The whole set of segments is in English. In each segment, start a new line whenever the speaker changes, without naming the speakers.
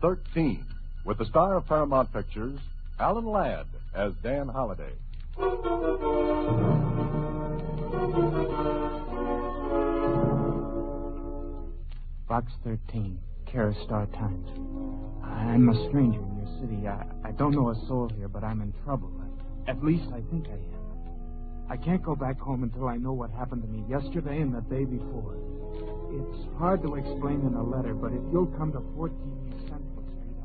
13, with the star of Paramount Pictures, Alan Ladd, as Dan Holliday.
Box 13, Kara Star Times. I'm a stranger in your city. I don't know a soul here, but I'm in trouble. At least I think I am. I can't go back home until I know what happened to me yesterday and the day before. It's hard to explain in a letter, but if you'll come to 14 Central Street...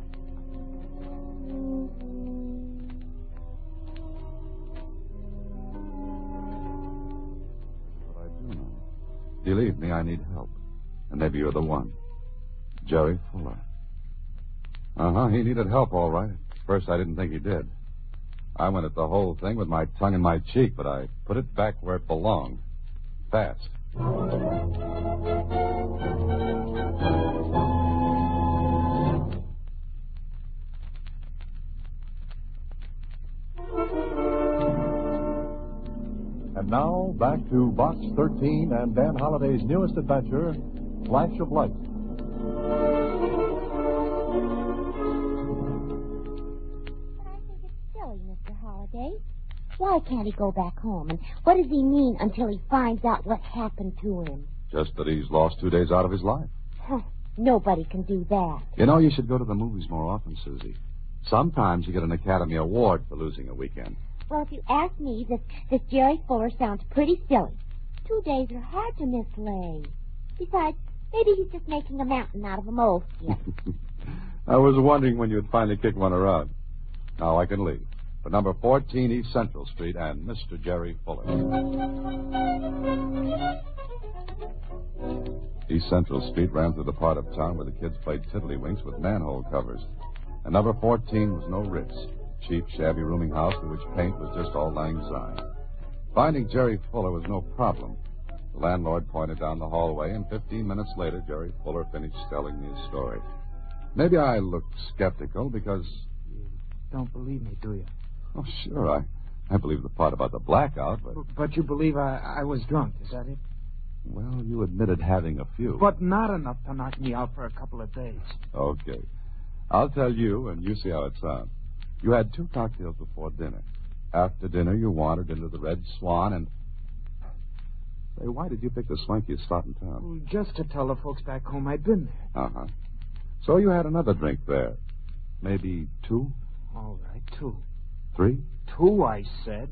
What I do know. Believe me, I need help. And maybe you're the one. Jerry Fuller. He needed help, all right. At first, I didn't think he did. I went at the whole thing with my tongue in my cheek, but I put it back where it belonged. Fast.
And now, back to Box 13 and Dan Holliday's newest adventure, Flash of Light.
Why can't he go back home? And what does he mean until he finds out what happened to him?
Just that he's lost 2 days out of his life.
Nobody can do that.
You know, you should go to the movies more often, Susie. Sometimes you get an Academy Award for losing a weekend.
Well, if you ask me, this Jerry Fuller sounds pretty silly. 2 days are hard to mislay. Besides, maybe he's just making a mountain out of a moleskin.
I was wondering when you'd finally kick one around. Now I can leave. For number 14 East Central Street and Mr. Jerry Fuller. East Central Street ran through the part of town where the kids played tiddlywinks with manhole covers. And number 14 was no Ritz, cheap, shabby rooming house in which paint was just all lang syne. Finding Jerry Fuller was no problem. The landlord pointed down the hallway, and 15 minutes later, Jerry Fuller finished telling me his story. Maybe I looked skeptical because...
You don't believe me, do you?
Oh, sure, I believe the part about the blackout, but...
But you believe I was drunk, is that it?
Well, you admitted having a few.
But not enough to knock me out for a couple of days.
Okay. I'll tell you, and you see how it sounds. You had 2 cocktails before dinner. After dinner, you wandered into the Red Swan and... Say, why did you pick the swankiest spot in town?
Well, just to tell the folks back home I'd been there.
Uh-huh. So you had another drink there. Maybe 2?
All right, 2.
3?
2, I said.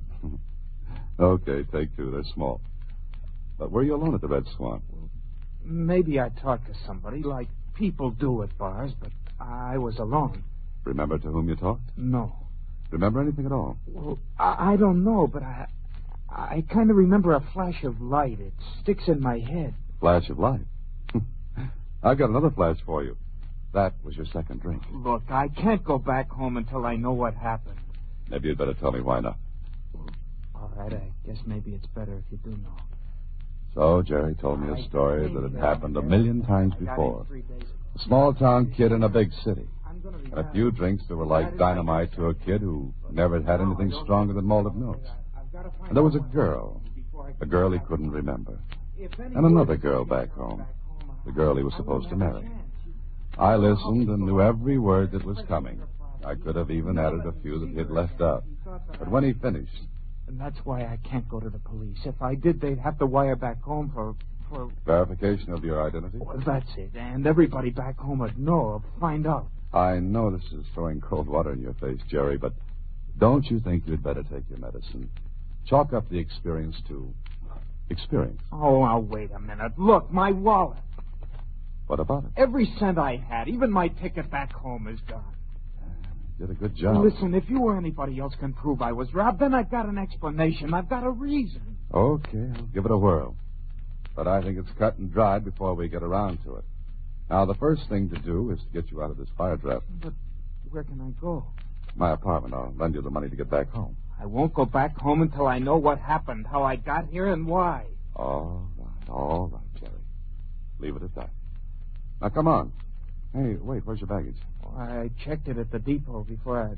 Okay, take 2. They're small. But were you alone at the Red Swan?
Maybe I talked to somebody, like people do at bars, but I was alone.
Remember to whom you talked?
No.
Remember anything at all?
Well, I don't know, but I kind of remember a flash of light. It sticks in my head.
Flash of light? I've got another flash for you. That was your second drink.
Look, I can't go back home until I know what happened.
Maybe you'd better tell me why not.
All right, I guess maybe it's better if you do know.
So Jerry told me a story that had happened a million times before. A small-town kid in a big city. And a few drinks that were like dynamite to a kid who never had anything stronger than malted milks. And there was a girl he couldn't remember. And another girl back home, the girl he was supposed to marry. I listened and knew every word that was coming. I could have even added a few that he'd left out. But when he finished...
And that's why I can't go to the police. If I did, they'd have to wire back home for...
Verification of your identity?
Well, that's it. And everybody back home would know or find out.
I know this is throwing cold water in your face, Jerry, but don't you think you'd better take your medicine? Chalk up the experience to experience.
Oh, now, wait a minute. Look, my wallet.
What about it?
Every cent I had, even my ticket back home, is gone.
You did a good job.
Listen, if you or anybody else can prove I was robbed, then I've got an explanation. I've got a reason.
Okay, I'll give it a whirl. But I think it's cut and dried before we get around to it. Now, the first thing to do is to get you out of this fire trap.
But where can I go?
My apartment. I'll lend you the money to get back home.
I won't go back home until I know what happened, how I got here, and why.
All right, Jerry. Leave it at that. Now, come on. Hey, wait, where's your baggage?
I checked it at the depot before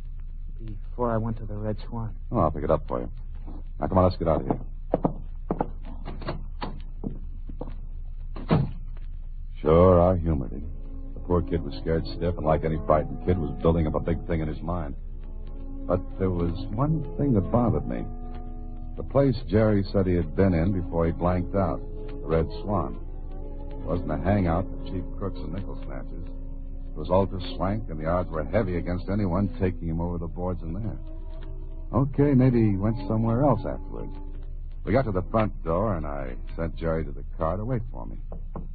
I went to the Red Swan.
Oh, I'll pick it up for you. Now, come on, let's get out of here. Sure, I humored him. But poor kid was scared stiff and like any frightened kid was building up a big thing in his mind. But there was one thing that bothered me. The place Jerry said he had been in before he blanked out, the Red Swan. It wasn't a hangout for cheap crooks and nickel snatchers. It was ultra swank, and the odds were heavy against anyone taking him over the boards in there. Okay, maybe he went somewhere else afterwards. We got to the front door, and I sent Jerry to the car to wait for me.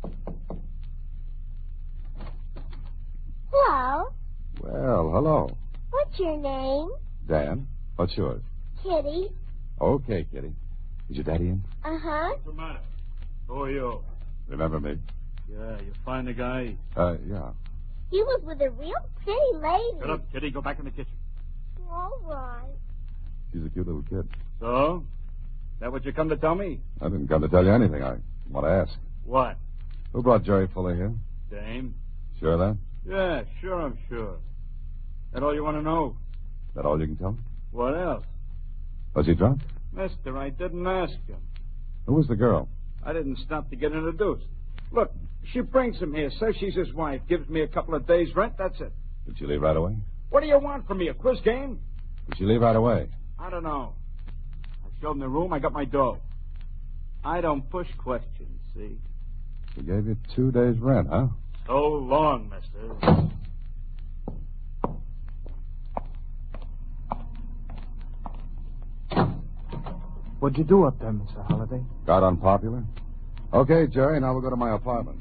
Hello.
Well, hello.
What's your name?
Dan, what's yours?
Kitty.
Okay, Kitty. Is your daddy in?
Uh-huh.
What's the matter? Who are you?
Remember me?
Yeah, you find the guy?
Yeah.
He was with a real pretty lady.
Shut up, Kitty. Go back in the kitchen.
All right.
She's a cute little kid.
So? That what you come to tell me?
I didn't come to tell you anything. I want to ask.
What?
Who brought Jerry Fuller here?
Dame?
Sure of that?
Yeah, sure, I'm sure. That all you want to know?
That all you can tell me?
What else?
Was he drunk?
Mister, I didn't ask him.
Who was the girl?
I didn't stop to get introduced. Look, she brings him here, says she's his wife, gives me a couple of days' rent, that's it.
Did she leave right away?
What do you want from me, a quiz game?
Did she leave right away?
I don't know. I showed him the room, I got my dough. I don't push questions, see?
She gave you 2 days' rent, huh?
So long, mister.
What'd you do up there, Mr. Holliday?
Got unpopular? Okay, Jerry, now we'll go to my apartment.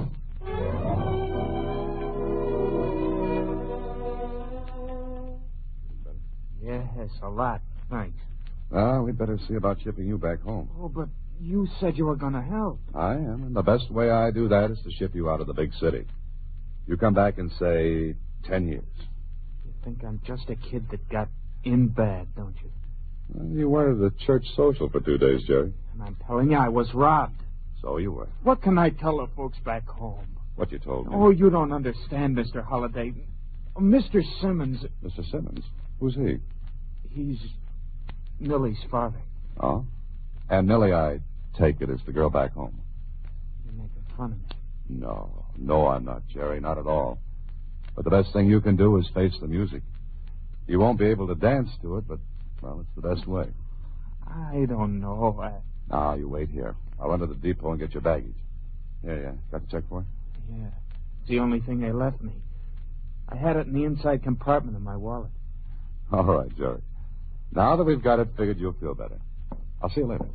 Yes, a lot. Thanks.
We'd better see about shipping you back home.
Oh, but you said you were going to help.
I am, and the best way I do that is to ship you out of the big city. You come back in, say, 10 years.
You think I'm just a kid that got in bad, don't you?
Well, you were at the church social for 2 days, Jerry.
And I'm telling you, I was robbed.
So you were.
What can I tell the folks back home?
What you told me.
Oh, you don't understand, Mr. Holliday. Mr. Simmons.
Mr. Simmons? Who's he?
He's Millie's father.
Oh? And Millie, I take it, is the girl back home.
You're making fun of me.
No, I'm not, Jerry, not at all. But the best thing you can do is face the music. You won't be able to dance to it, but, well, it's the best way.
I don't know.
Now, you wait here. I'll run to the depot and get your baggage. Yeah. Got the check for it?
Yeah. It's the only thing they left me. I had it in the inside compartment of my wallet.
All right, Jerry. Now that we've got it figured, you'll feel better. I'll see you later.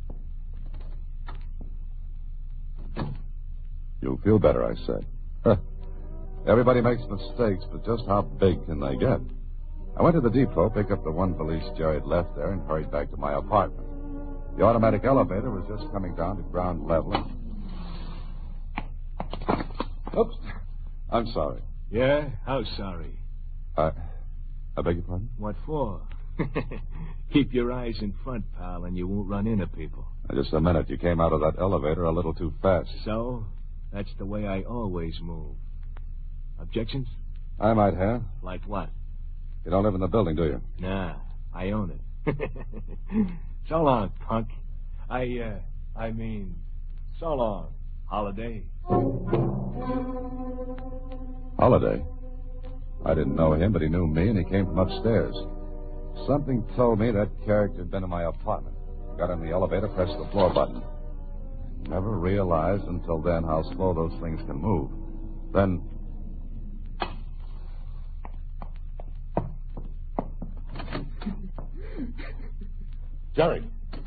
You'll feel better, I said. Everybody makes mistakes, but just how big can they get? I went to the depot, picked up the one valise Jerry had left there, and hurried back to my apartment. The automatic elevator was just coming down to ground level. Oops. I'm sorry.
Yeah? How sorry?
I beg your pardon?
What for? Keep your eyes in front, pal, and you won't run into people.
Just a minute. You came out of that elevator a little too fast.
So? That's the way I always move. Objections?
I might have.
Like what?
You don't live in the building, do you?
Nah, I own it. So long, punk. I mean, so long, Holiday.
Holiday? I didn't know him, but he knew me, and he came from upstairs. Something told me that character had been in my apartment. Got in the elevator, pressed the floor button. Never realized until then how slow those things can move. Then... Jerry!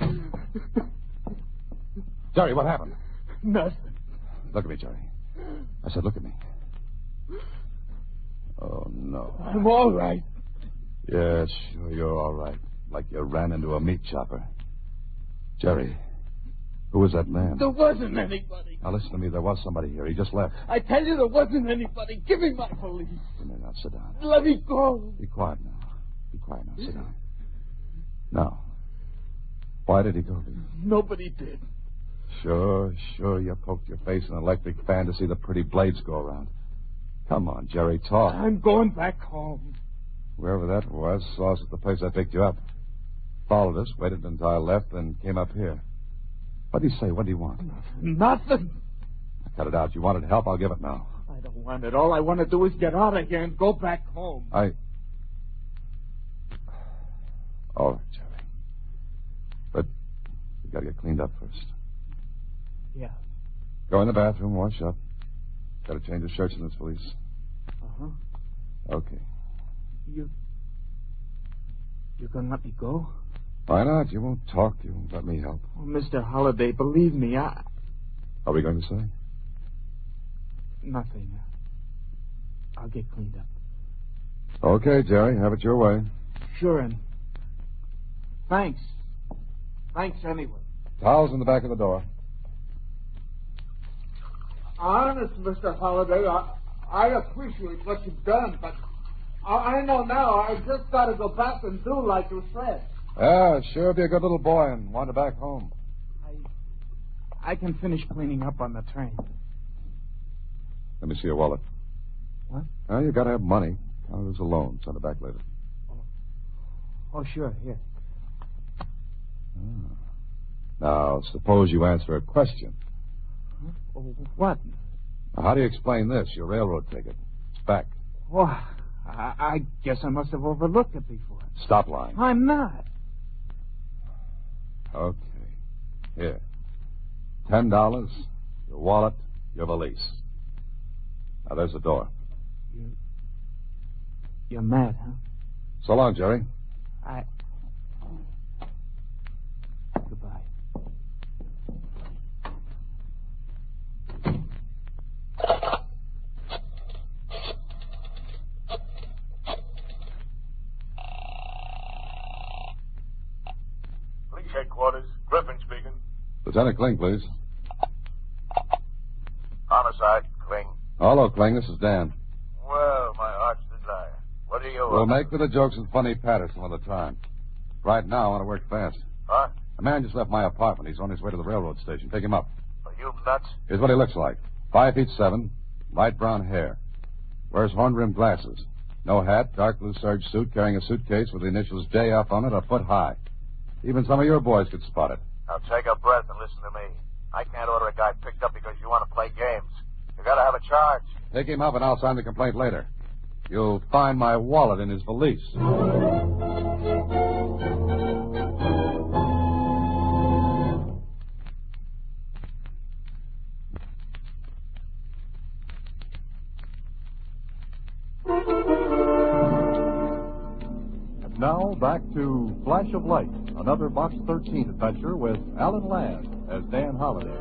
Jerry, what happened?
Nothing.
Look at me, Jerry. I said, look at me. Oh, no.
I'm all right.
Yeah, sure, you're all right. Like you ran into a meat chopper. Jerry, who was that man?
There wasn't anybody.
Now, listen to me. There was somebody here. He just left.
I tell you, there wasn't anybody. Give me my valise.
Come here now. Sit down.
Let me go.
Be quiet now. Be quiet now. Sit down. Now, why did he go to you?
Nobody did.
Sure. You poked your face in an electric fan to see the pretty blades go around. Come on, Jerry, talk.
I'm going back home.
Wherever that was, saw us at the place I picked you up. Followed us, waited until I left, then came up here. What did he say? What do you want?
Nothing.
Cut it out. You wanted help, I'll give it now.
I I don't want it. All I want to do is get out of here and go back home.
All right, Jerry. But you got to get cleaned up first.
Yeah.
Go in the bathroom, wash up. Got to change the shirts in this valise.
Uh-huh.
Okay.
You're going to let me go?
Why not? You won't talk. You won't let me help.
Oh, Mr. Holliday, believe me,
What are we going to say?
Nothing. I'll get cleaned up.
Okay, Jerry. Have it your way.
Sure, and thanks. Thanks anyway.
Towels in the back of the door.
Honest, Mr. Holliday, I appreciate what you've done, but I know now I just got to go back and do like you said.
Yeah, sure be a good little boy and wander back home.
I can finish cleaning up on the train.
Let me see your wallet.
What?
Well, you got to have money. Count it as a loan. Send it back later.
Oh, sure, here.
Now, suppose you answer a question.
Huh? Oh, what?
Now, how do you explain this? Your railroad ticket. It's back.
Oh, I guess I must have overlooked it before.
Stop lying.
I'm not.
Okay. Here. $10, your wallet, your valise. Now, there's the door.
You're mad, huh?
So long, Jerry.
Goodbye.
Police headquarters. Griffin speaking.
Lieutenant Kling, please.
Homicide, Kling.
Hello, Kling. This is Dan.
Well, my heart's desire. What are you...
We'll make for the jokes and funny patter some other time. Right now, I want to work fast.
Huh?
A man just left my apartment. He's on his way to the railroad station. Pick him up.
Are you nuts?
Here's what he looks like. 5'7", light brown hair. Wears horn-rimmed glasses. No hat, dark blue serge suit, carrying a suitcase with the initials JF on it, a foot high. Even some of your boys could spot it.
Now take a breath and listen to me. I can't order a guy picked up because you want to play games. You got to have a charge.
Pick him up and I'll sign the complaint later. You'll find my wallet in his valise.
Now back to Flash of Light, another Box 13 adventure with Alan Ladd as Dan Holliday.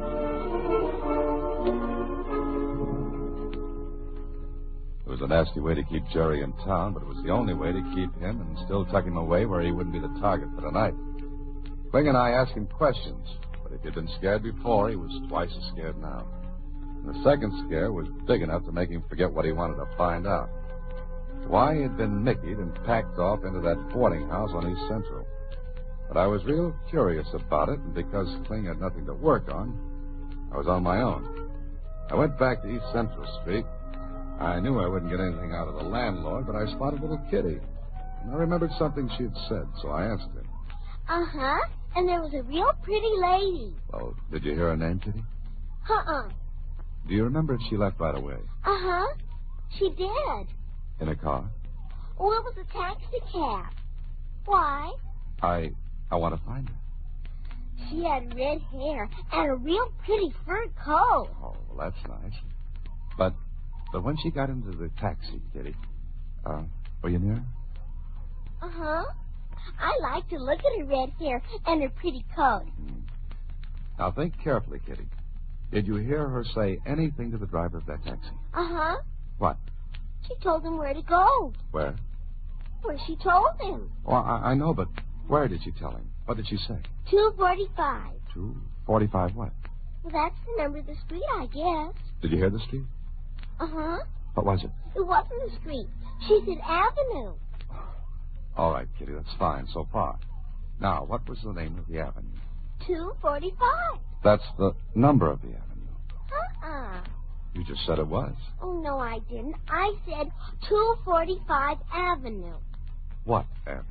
It was a nasty way to keep Jerry in town, but it was the only way to keep him and still tuck him away where he wouldn't be the target for the night. Kling and I asked him questions, but if he'd been scared before, he was twice as scared now. And the second scare was big enough to make him forget what he wanted to find out. Why he had been Mickeyed and packed off into that boarding house on East Central. But I was real curious about it, and because Kling had nothing to work on, I was on my own. I went back to East Central Street. I knew I wouldn't get anything out of the landlord, but I spotted little Kitty. And I remembered something she had said, so I asked her.
Uh-huh. And there was a real pretty lady.
Well, did you hear her name, Kitty?
Uh-uh.
Do you remember if she left right away?
Uh-huh. She did.
In a car?
Oh, it was a taxi cab. Why?
I want to find her.
She had red hair and a real pretty fur coat.
Oh, well, that's nice. But when she got into the taxi, Kitty, were you near her?
Uh-huh. I like to look at her red hair and her pretty coat.
Now, think carefully, Kitty. Did you hear her say anything to the driver of that taxi?
Uh-huh.
What?
She told him where to go.
Where?
Where she told him.
Oh, I know, but where did she tell him? What did she say?
245.
245 what?
Well, that's the number of the street, I guess.
Did you hear the street?
Uh-huh.
What was it?
It wasn't a street. She said avenue.
All right, Kitty, that's fine so far. Now, what was the name of the avenue?
245.
That's the number of the avenue.
Uh-uh.
You just said it was.
Oh, no, I didn't. I said 245 Avenue.
What avenue?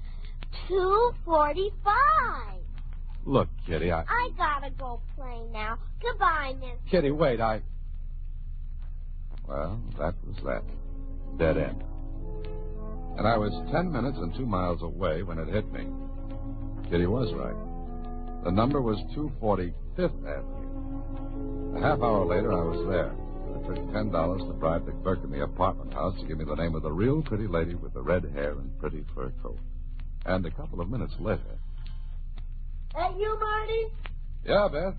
245.
Look, Kitty,
I gotta go play now. Goodbye, miss.
Kitty, wait, Well, that was that. Dead end. And I was 10 minutes and 2 miles away when it hit me. Kitty was right. The number was 240 Fifth Avenue. A half hour later, I was there. It took $10 to bribe the clerk in the apartment house to give me the name of the real pretty lady with the red hair and pretty fur coat. And a couple of minutes later...
That you, Marty?
Yeah, Beth?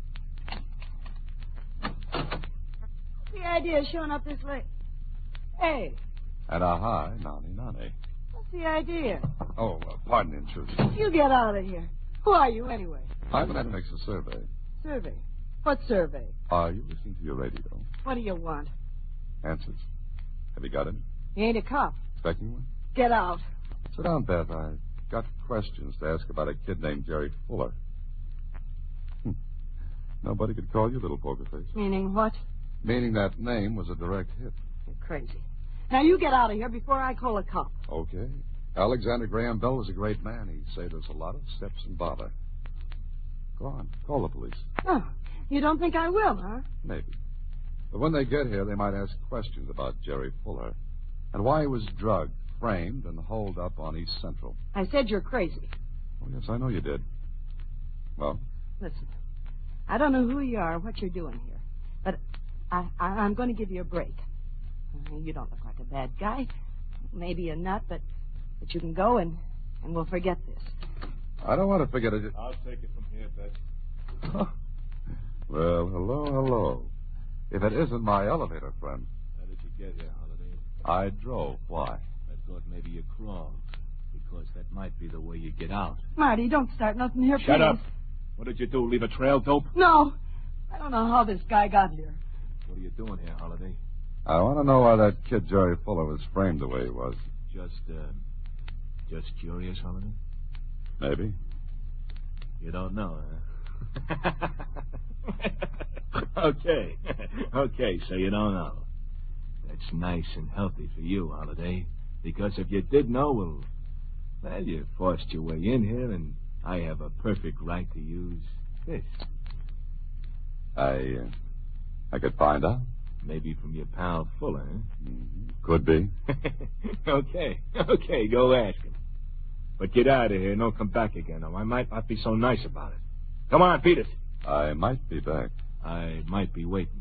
What's the idea of showing up this late? Hey.
And a hi, nani.
What's the idea?
Oh, pardon the intrusion.
You get out of here. Who are you, anyway?
I'm going to make a survey.
Survey? What survey?
Are you listening to your radio?
What do you want?
Answers. Have you got any?
You ain't a cop.
Expecting one?
Get out.
Sit down, Beth. I've got questions to ask about a kid named Jerry Fuller. Nobody could call you Little Poker Face.
Meaning what?
Meaning that name was a direct hit.
You're crazy. Now you get out of here before I call a cop.
Okay. Alexander Graham Bell was a great man. He saved us a lot of steps and bother. Go on. Call the police.
Oh, you don't think I will, huh?
Maybe. But when they get here, they might ask questions about Jerry Fuller and why he was drugged, framed, and holed up on East Central.
I said you're crazy.
Oh, yes, I know you did. Well?
Listen, I don't know who you are or what you're doing here, but I'm going to give you a break. You don't look like a bad guy. Maybe a nut, but you can go and we'll forget this.
I don't want to forget it.
I'll take it from here, Beth.
Well, hello. If it isn't my elevator friend.
How did you get here, Holiday?
I drove. Why?
I thought maybe you crawled, because that might be the way you get out.
Marty, don't start nothing here,
Shut
please.
up. What did you do, leave a trail, dope?
No. I don't know how this guy got here.
What are you doing here, Holiday?
I want to know why that kid Jerry Fuller was framed the way he was.
Just curious, Holiday?
Maybe.
You don't know, huh? Okay, so you don't know. That's nice and healthy for you, Holiday. Because if you did know, well, you forced your way in here, and I have a perfect right to use this.
I could find out.
Maybe from your pal Fuller, huh?
Could be.
Okay, go ask him. But get out of here and don't come back again, or I might not be so nice about it. Come on, Peters.
I might be back.
I might be waiting.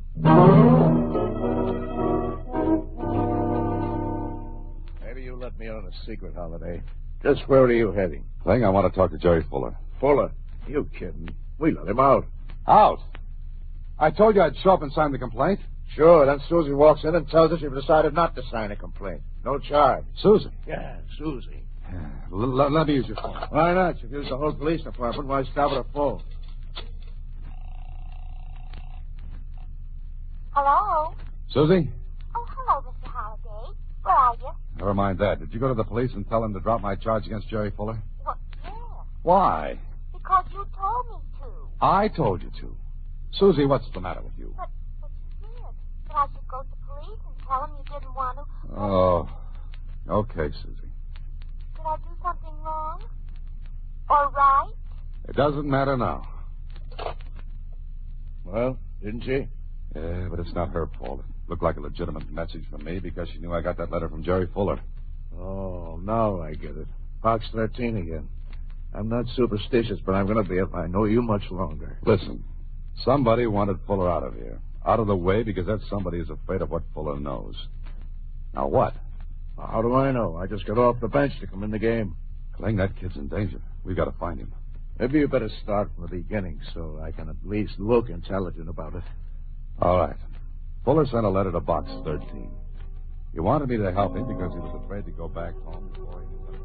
Maybe you let me on a secret, Holiday. Just where are you heading?
Thing, I want to talk to Jerry Fuller.
Fuller? You kidding? We let him out.
Out? I told you I'd show up and sign the complaint.
Sure, then Susie walks in and tells us you've decided not to sign a complaint. No charge.
Susie?
Yeah, Susie.
Let me use your phone.
Why not? You've used the whole police department. Why stop at a phone?
Hello?
Susie?
Oh, hello, Mr. Holliday. Where are you?
Never mind that. Did you go to the police and tell them to drop my charge against Jerry Fuller?
Well, yes.
Why?
Because you told me to.
I told you to. Susie, what's the matter with you?
But you did. But I should go to police and tell them you didn't want to.
Oh, okay, Susie.
Did I do something wrong? Or right?
It doesn't matter now.
Well, didn't she?
Yeah, but it's not her fault. It looked like a legitimate message from me because she knew I got that letter from Jerry Fuller.
Oh, now I get it. Box 13 again. I'm not superstitious, but I'm going to be if I know you much longer.
Listen, somebody wanted Fuller out of here. Out of the way because that somebody is afraid of what Fuller knows. Now what?
How do I know? I just got off the bench to come in the game.
Cling, that kid's in danger. We've got to find him.
Maybe you better start from the beginning so I can at least look intelligent about it.
All right. Fuller sent a letter to Box 13. He wanted me to help him because he was afraid to go back home before he knew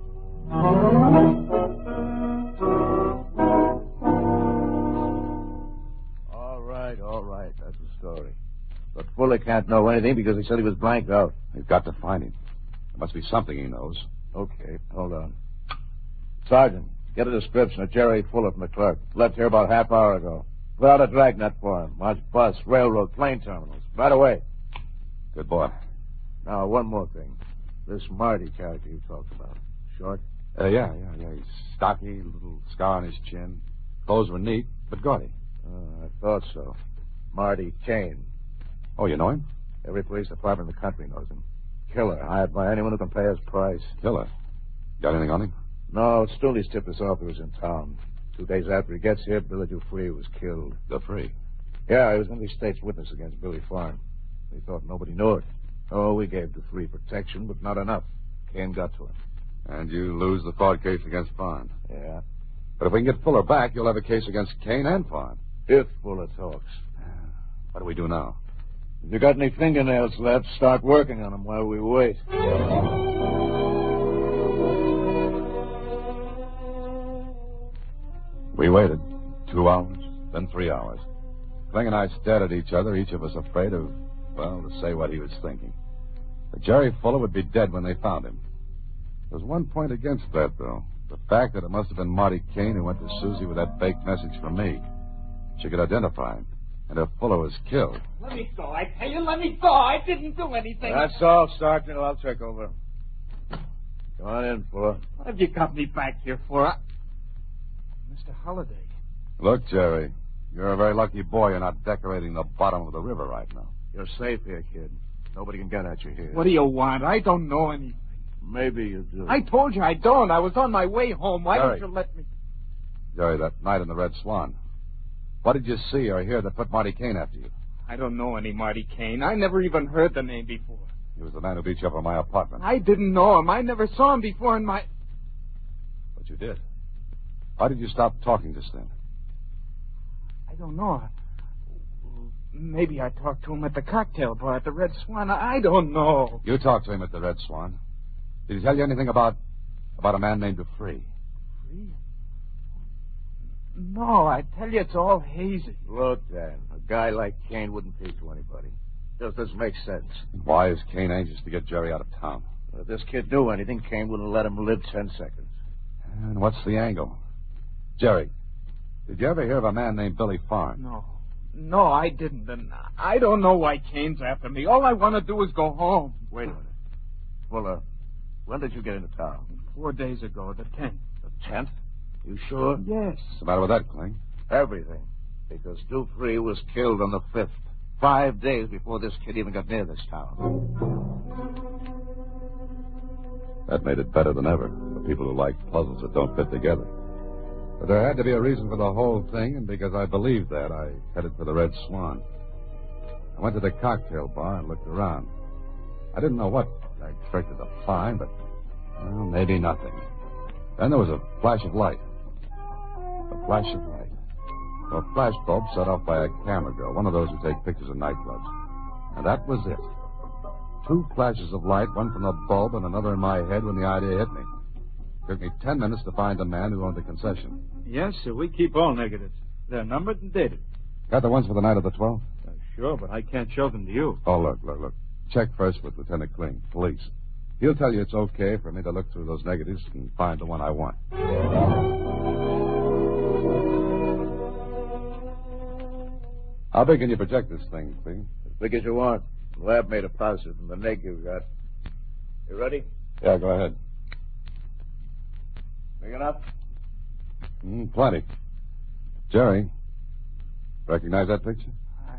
All right. That's the story. But Fuller can't know anything because he said he was blanked out.
We've got to find him. There must be something he knows.
Okay, hold on. Sergeant, get a description of Jerry Fuller from the clerk. Left here about a half hour ago. Put out a dragnet for him. Watch bus, railroad, plane terminals. Right away.
Good boy.
Now, one more thing. This Marty character you talked about. Short?
Yeah. He's stocky, little scar on his chin. Clothes were neat, but gaudy.
I thought so. Marty Kane.
Oh, you know him?
Every police department in the country knows him. Killer, hired by anyone who can pay his price.
Killer? Got anything on him?
No, Stooley's tipped us off he was in town. 2 days after he gets here, Billy Dupree was killed.
Dupree?
Yeah, he was going to be state's witness against Billy Farn. We thought nobody knew it. Oh, we gave Dupree protection, but not enough. Kane got to him.
And you lose the fraud case against Farn.
Yeah.
But if we can get Fuller back, you'll have a case against Kane and Farn.
If Fuller talks.
What do we do now?
If you got any fingernails left, start working on them while we wait.
We waited 2 hours, then 3 hours. Kling and I stared at each other, each of us afraid of, well, to say what he was thinking. That Jerry Fuller would be dead when they found him. There's one point against that, though. The fact that it must have been Marty Kane who went to Susie with that fake message from me. She could identify him. And if Fuller was killed...
Let me go. I tell you, let me go. I didn't do anything.
That's all, Sergeant. I'll take over. Go on in, Fuller.
What have you got me back here for? Mr. Holliday.
Look, Jerry, you're a very lucky boy you're not decorating the bottom of the river right now.
You're safe here, kid. Nobody can get at you here.
What do you want? I don't know anything.
Maybe you do.
I told you I don't. I was on my way home. Why
Jerry.
don't you let me...
Jerry, that night in the Red Swan. What did you see or hear that put Marty Kane after you?
I don't know any Marty Kane. I never even heard the name before.
He was the man who beat you up in my apartment.
I didn't know him. I never saw him before in my...
But you did. Why did you stop talking just then?
I don't know. Maybe I talked to him at the cocktail bar at the Red Swan. I don't know.
You talked to him at the Red Swan. Did he tell you anything about a man named Dupree?
Dupree? No, I tell you, it's all hazy.
Look, Dan, a guy like Kane wouldn't be to anybody. Just doesn't make sense.
Why is Kane anxious to get Jerry out of town?
If this kid knew anything, Kane wouldn't let him live 10 seconds.
And what's the angle? Jerry, did you ever hear of a man named Billy Farn?
No, I didn't. And I don't know why Kane's after me. All I want to do is go home.
Wait a minute. Fuller, when did you get into town?
4 days ago, the 10th.
The 10th? You sure?
Yes.
What's the matter with that, Kling?
Everything. Because Dupree was killed on the 5th. 5 days before this kid even got near this town.
That made it better than ever for people who like puzzles that don't fit together. But there had to be a reason for the whole thing, and because I believed that, I headed for the Red Swan. I went to the cocktail bar and looked around. I didn't know what I expected to find, but, well, maybe nothing. Then there was a flash of light. A flash of light. A flash bulb set off by a camera girl, one of those who take pictures of nightclubs. And that was it. 2 flashes of light, one from the bulb and another in my head when the idea hit me. It took me 10 minutes to find the man who owned the concession.
Yes, sir. We keep all negatives. They're numbered and dated.
Got the ones for the night of the 12th?
Sure, but I can't show them to you.
Oh, look. Check first with Lieutenant Kling, police. He'll tell you it's okay for me to look through those negatives and find the one I want. How big can you project this thing, Kling?
As big as you want. The lab made a positive from the neg you got. You ready?
Yeah, go ahead.
Big enough?
Plenty. Jerry, recognize that picture?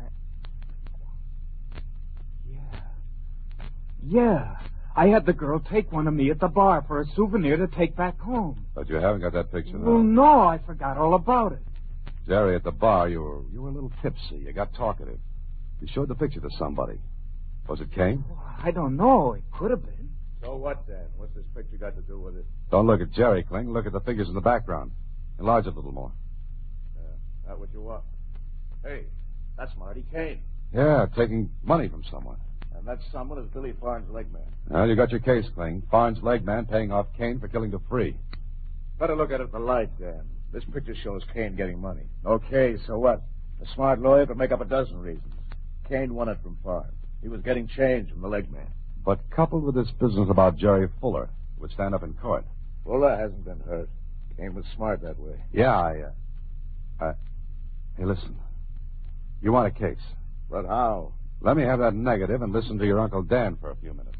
Yeah. I had the girl take one of me at the bar for a souvenir to take back home.
But you haven't got that picture,
Well, no, I forgot all about it.
Jerry, at the bar, you were a little tipsy. You got talkative. You showed the picture to somebody. Was it Kane?
Well, I don't know. It could have been.
So what, Dan? What's this picture got to do with it?
Don't look at Jerry, Kling. Look at the figures in the background. Enlarge it a little more.
That what you want? Hey, that's Marty Kane.
Yeah, taking money from someone.
And that someone is Billy Farn's leg man.
Well, you got your case, Kling. Farn's leg man paying off Kane for killing Dupree.
Better look at it in the light, Dan. This picture shows Kane getting money. Okay, so what? A smart lawyer could make up a dozen reasons. Kane won it from Farn. He was getting change from the leg man.
But coupled with this business about Jerry Fuller, it would stand up in court.
Fuller hasn't been hurt. Kane was smart that way.
Yeah, Hey, listen. You want a case.
But how?
Let me have that negative and listen to your Uncle Dan for a few minutes.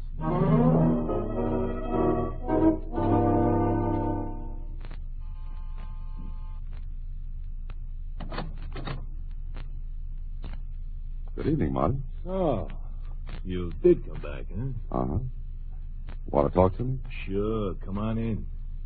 Good evening, Marty.
Oh,
You did come back, huh?
Uh-huh. Want to talk to me?
Sure. Come on in.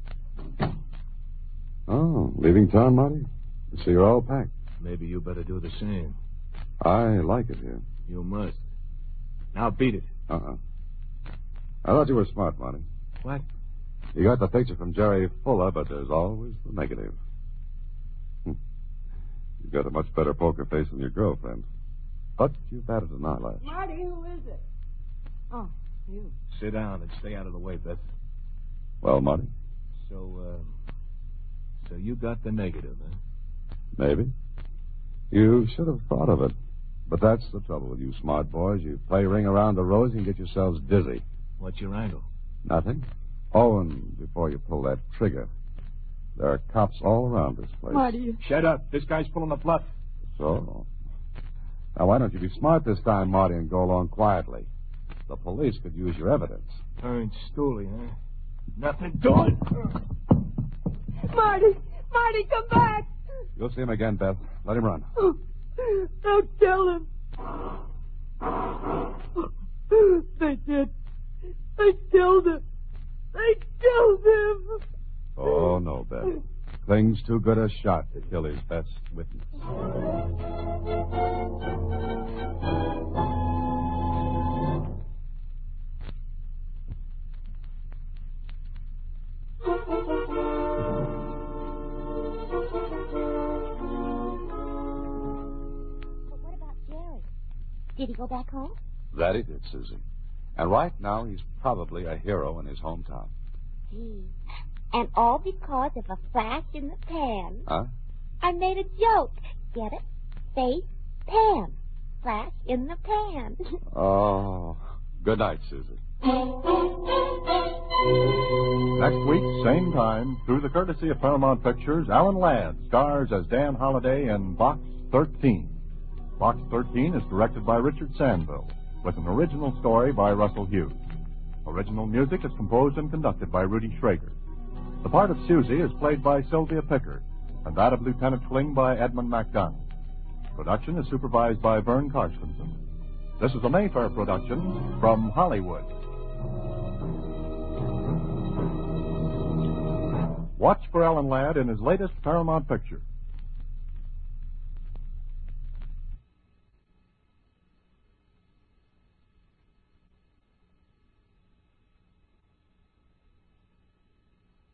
Oh, leaving town, Marty? I see you're all packed.
Maybe you better do the same.
I like it here.
You must. Now beat it.
Uh-uh. I thought you were smart, Marty.
What?
You got the picture from Jerry Fuller, but there's always the negative. You've got a much better poker face than your girlfriend. But you've batted an eyelash.
Marty, who is it? Oh, you.
Sit down and stay out of the way, Beth.
Well, Marty?
So you got the negative, huh?
Maybe. You should have thought of it. But that's the trouble with you smart boys. You play ring around the rosy and get yourselves dizzy.
What's your angle?
Nothing. Oh, and before you pull that trigger, there are cops all around this place.
Marty.
Shut up. This guy's pulling a bluff.
So? Now, why don't you be smart this time, Marty, and go along quietly? The police could use your evidence.
Turned stooly, huh? Nothing doing.
Marty, come back.
You'll see him again, Beth. Let him run.
Don't kill him. They did. They killed him.
Oh, no, Beth. Kling's too good a shot to kill his best witness.
Did he go back home?
That he did, Susie. And right now, he's probably a hero in his hometown.
Gee. And all because of a flash in the pan.
Huh?
I made a joke. Get it? Face, pan. Flash in the pan.
Oh. Good night, Susie.
Next week, same time, through the courtesy of Paramount Pictures, Alan Ladd stars as Dan Holliday in Box 13. Box 13 is directed by Richard Sandville, with an original story by Russell Hughes. Original music is composed and conducted by Rudy Schrager. The part of Susie is played by Sylvia Pickard, and that of Lieutenant Kling by Edmund MacDonald. Production is supervised by Vern Karstensen. This is a Mayfair production from Hollywood. Watch for Alan Ladd in his latest Paramount picture.